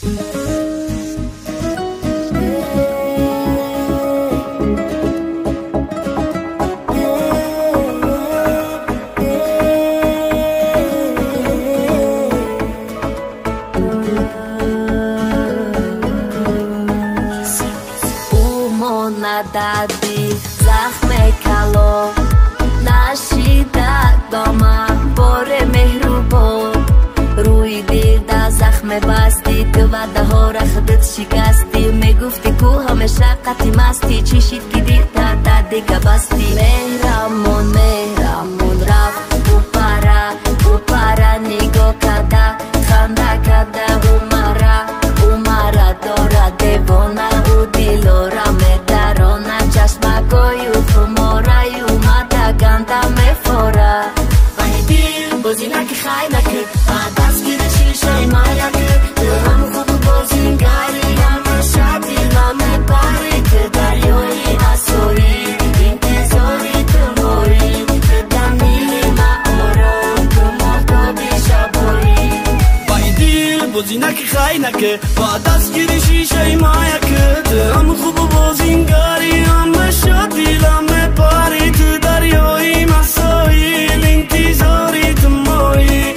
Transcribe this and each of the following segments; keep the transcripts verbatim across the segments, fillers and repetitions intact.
ندادی زخم کلو نشیده دامم بار مهربان روی دل ده زخم بستی تو و ده ها را خودت شکستی میگفتی کو همیشه قطی مستی چی شید که دیر تا دیگه بستی مهرمون مهرمون رفت او پره او پره نگاه کده خنده کده او مره او مره داره دیوانه او دلو را میدرانه چشمکای او خماره اومده گنده میفوره وای دل بازی نکه خی نکه دست گیر شیشه مایه که تو هم خوب بازینگری همه شدی همه باری که دریایی اسوری انتظاری تو موری که دمیلی معمورو تو محتابی شبوری وای دل بازی نکه خی نکه با دست گیر شیشه مایه که تو هم خوب بازینگری همه شدی همه باری که دریایی مسایل انتظاری تو موری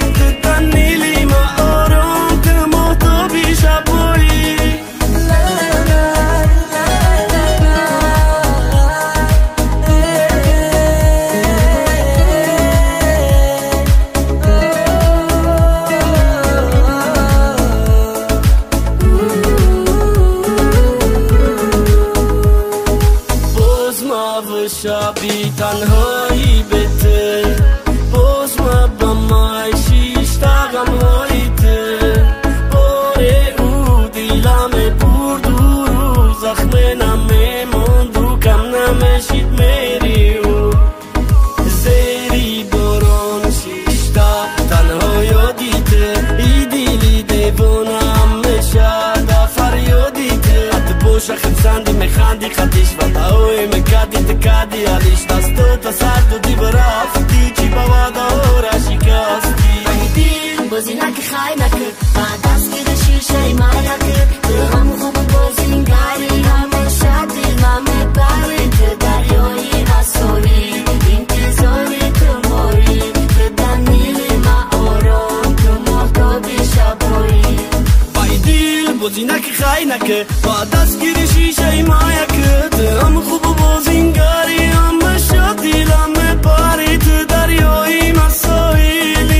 شبی تنهایی بته باز ما با مایشیش تاقم هاییته باره او دیلمه برد و رو زخمه نمه ماندو کم نمشید میری او زیری باران شیشتا تنها یادیته ای دیلی دیوانم میشه دا فریادیته حتی بوشه خمسندی میخندی خطیش و داوی مکدی تکدی علیش دستو تا سرد و دی برافتی چی بوادا را شکستی وای دل بازی نکه خی نکه دست گیر شیشه مایه که تو هم خوب بازینگری همه شدی همه بری که دریایی اسوری انتظاری تو موری که دمیلی معمورو تو محتابی شبوری وای دل بازی نکه خی نکه با دست گیر شیشه مایه که تو هم خوب بازینگری همه شدی همه بری تو دریایی مسایل